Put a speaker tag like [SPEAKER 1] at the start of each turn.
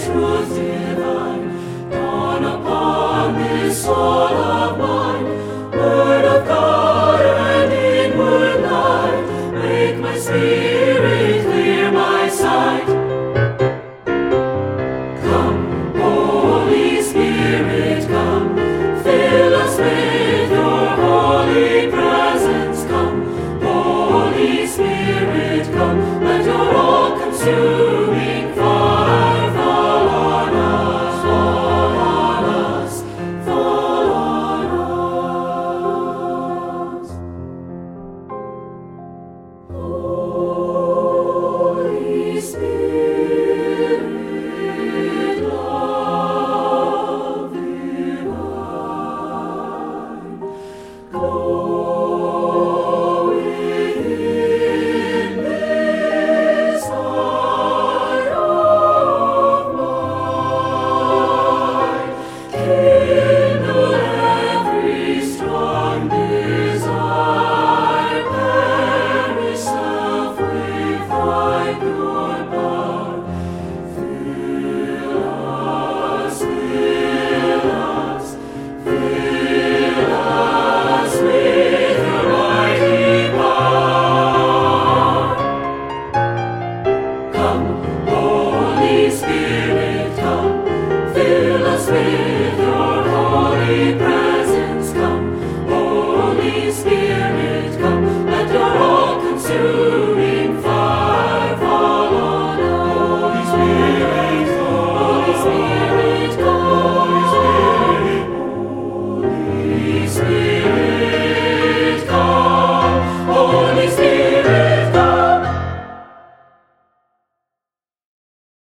[SPEAKER 1] truth divine, dawn upon this soul of mine. Word of God and inward light, make my spirit clear my sight. Come, Holy Spirit, come, fill us with your holy presence. Come, Holy Spirit, come, let your all-consuming